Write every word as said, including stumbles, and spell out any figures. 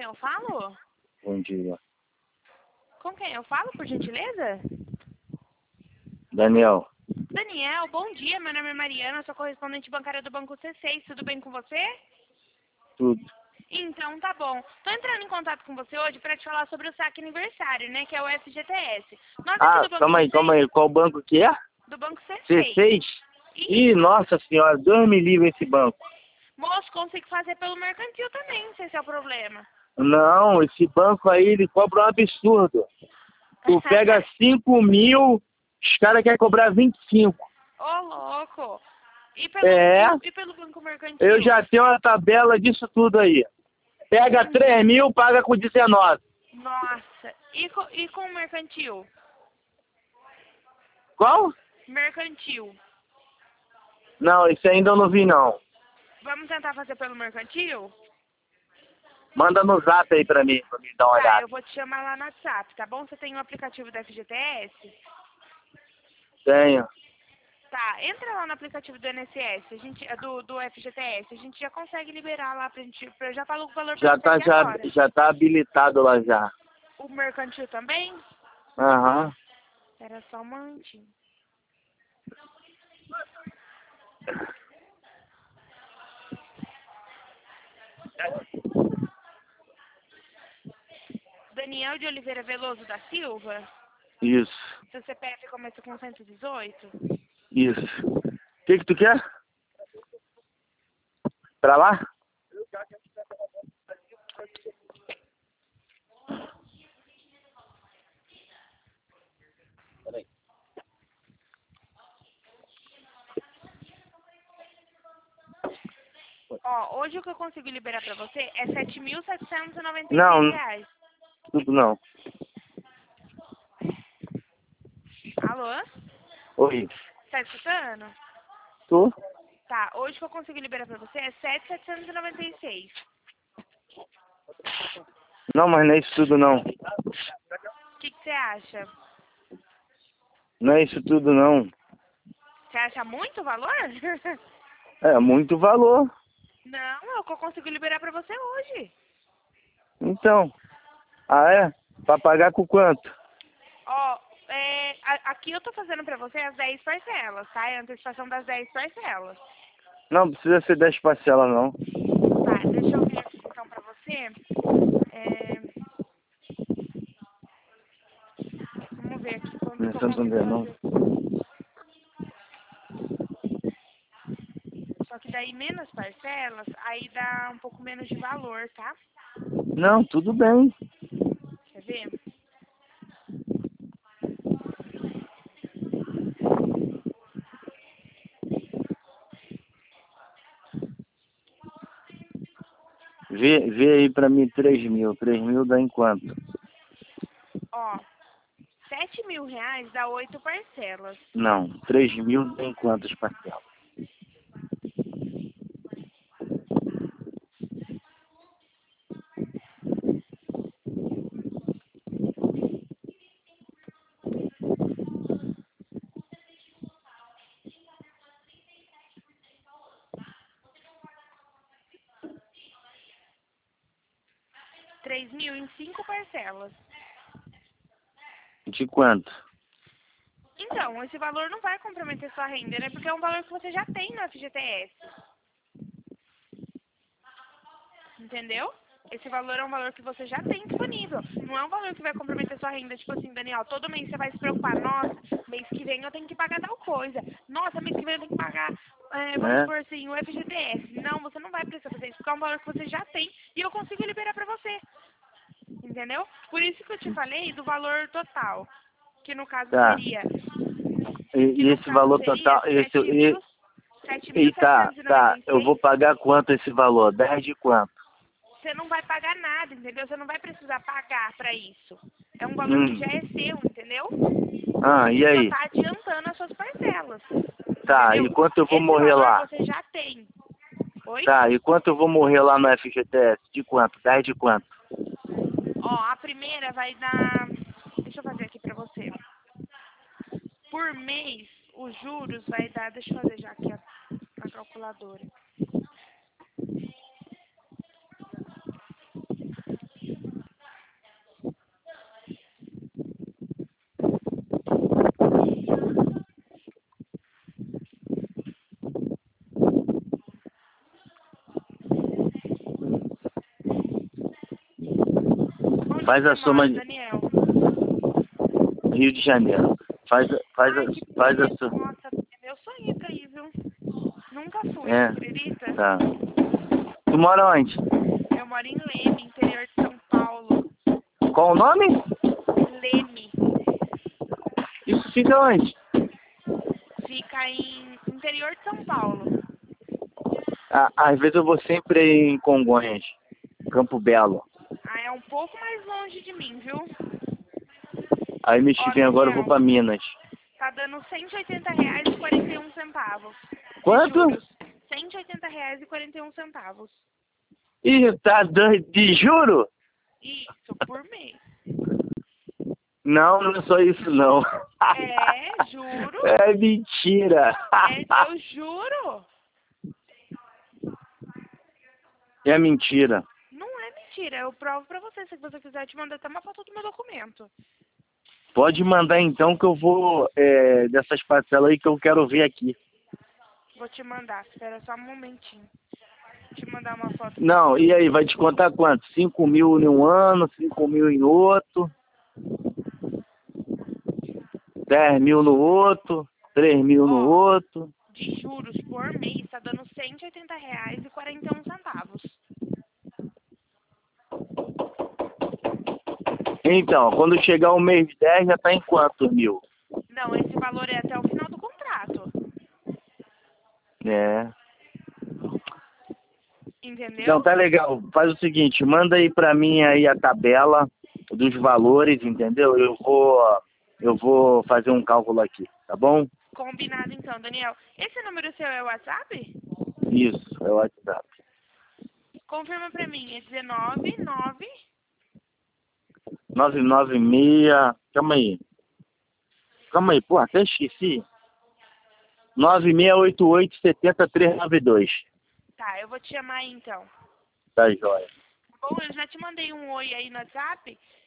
quem eu falo? Bom dia. Com quem eu falo, por gentileza? Daniel. Daniel, bom dia. Meu nome é Mariana, sou correspondente bancária do Banco C seis. Tudo bem com você? Tudo. Então, tá bom. Tô entrando em contato com você hoje para te falar sobre o saque aniversário, né? Que é o F G T S. Nós aqui Ah, do Banco calma aí, C seis, calma aí. Qual banco que é? do Banco C seis. C seis? E, Ih, nossa senhora, Deus me livre esse banco. moço, consigo fazer pelo mercantil também, não sei se é o problema. Não, esse banco aí, ele cobra um absurdo. Tu pega cinco mil, os caras querem cobrar vinte e cinco. Ô, louco. E pelo, É, e, e pelo Banco Mercantil? eu já tenho uma tabela disso tudo aí. Pega três mil, paga com dezenove. Nossa. E, co, e com o mercantil? Qual? Mercantil. Não, isso ainda eu não vi não. Vamos tentar fazer pelo mercantil? Manda no zap aí pra mim, pra mim dar uma Tá, olhada. eu vou te chamar lá no WhatsApp, tá bom? Você tem o aplicativo do F G T S? Tenho. Tá, entra lá no aplicativo do I N S S, a gente, do, do F G T S, a gente já consegue liberar lá pra gente, eu já falo o valor pra Já você tá, aqui já, agora. já tá habilitado lá já. O mercantil também? Aham. Era só um momentinho. Daniel de Oliveira Veloso da Silva, Isso, seu C P F começa com cento e dezoito? isso. O que que tu quer? Pra lá? Ó, hoje o que eu consigo liberar pra você é sete mil setecentos e noventa e Não, seis reais. tudo não. Alô? Oi. Tá escutando? Tu? Tá, hoje o que eu consigo liberar pra você é sete mil setecentos e noventa e seis. Não, mas não é isso tudo não. O que que você acha? Não é isso tudo não. Você acha muito valor? É muito valor. Não, é o que eu consigo liberar pra você hoje. Então. Ah, é? Pra pagar com quanto? Ó, é, a- aqui eu tô fazendo pra você as dez parcelas, tá? É a antecipação das dez parcelas. Não precisa ser dez parcelas não. Tá, deixa eu ver aqui então pra você. É, vamos ver aqui quanto Não é que eu consigo Santander não. fazer. Só que daí menos parcelas, aí dá um pouco menos de valor, tá? Não, tudo bem. Quer ver? Vê, vê aí pra mim três mil. Três mil dá em quanto? Ó, sete mil reais dá oito parcelas. Não, três mil dá em quantas parcelas? Três mil em cinco parcelas. De quanto? Então, esse valor não vai comprometer sua renda, né? Porque é um valor que você já tem no F G T S. Entendeu? Esse valor é um valor que você já tem disponível. Não é um valor que vai comprometer sua renda. Tipo assim, Daniel, todo mês você vai se preocupar. Nossa, mês que vem eu tenho que pagar tal coisa. Nossa, mês que vem eu tenho que pagar, é, vamos É? supor assim, o F G T S. Não, você não vai precisar fazer isso, porque é um valor que você já tem e eu consigo liberar pra você. Entendeu? Por isso que eu te falei do valor total. Que no caso Tá. seria... E, Que e no esse caso valor seria total, esse, sete e, mil, sete mil e tá, setecentos e noventa tá, e eu vou seis. pagar quanto esse valor? dez de quanto? Você não vai pagar nada, entendeu? Você não vai precisar pagar pra isso. É um valor que Hum. já é seu, entendeu? Ah, e Você só aí? tá adiantando as suas parcelas, Tá, e entendeu? quanto eu vou Esse morrer valor lá? você já tem. Oi? Tá, e quanto eu vou morrer lá no F G T S? De quanto? dez de quanto? Ó, a primeira vai dar... Deixa eu fazer aqui pra você. Por mês, os juros vai dar... Deixa eu fazer já aqui a, a calculadora. Onde Faz a você soma mora, de Daniel? Rio de Janeiro. Faz, a- faz, a, Ai, que faz a bonito. sua. Nossa, é meu sonho ir pra aí, viu? Nunca fui, É, acredita? tá. Tu mora onde? Eu moro em Leme, interior de São Paulo. Qual o nome? Leme. Isso fica onde? Fica em interior de São Paulo. Ah, às vezes eu vou sempre em Congonhas, Campo Belo. Ah, é um pouco mais longe de mim, viu? Aí mês que Ó, vem agora eu vou Daniel, pra Minas. tá dando cento e oitenta reais e quarenta e um centavos de Quanto? juros. cento e oitenta reais e quarenta e um centavos. Ih, tá dando de juro? Isso, por mês. Não, não é só isso não. É, juro. É mentira. É, eu juro. É mentira. Não é mentira, eu provo pra você. Se você quiser, te mandar até uma foto do meu documento. Pode mandar então que eu vou é, dessas parcelas aí que eu quero ver aqui. Vou te mandar, espera só um momentinho. Vou te mandar uma foto do Não, meu. e aí, vai descontar quanto? Cinco mil em um ano, cinco mil em outro, dez mil no outro, três mil no Ó, outro. de juros por mês, tá dando cento e oitenta reais e quarenta e um centavos. Então, quando chegar o mês dez já tá em quantos mil? Não, esse valor é até o final do contrato. É. Não, Entendeu? tá legal. Faz o seguinte, manda aí pra mim aí a tabela dos valores, entendeu? Eu vou, eu vou fazer um cálculo aqui, tá bom? Combinado então, Daniel. Esse número seu é o WhatsApp? Isso, é o WhatsApp. Confirma pra mim, é dezenove nove. nove nove seis, calma aí. Calma aí, pô, até esqueci. nove seis oito oito sete zero três nove dois. Tá, eu vou te chamar aí então. Tá joia. Bom, eu já te mandei um oi aí no WhatsApp.